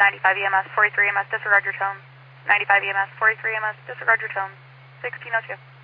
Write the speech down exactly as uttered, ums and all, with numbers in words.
ninety-five E M S, forty-three E M S, disregard your tone. ninety-five E M S, forty-three E M S, disregard your tone. sixteen oh two.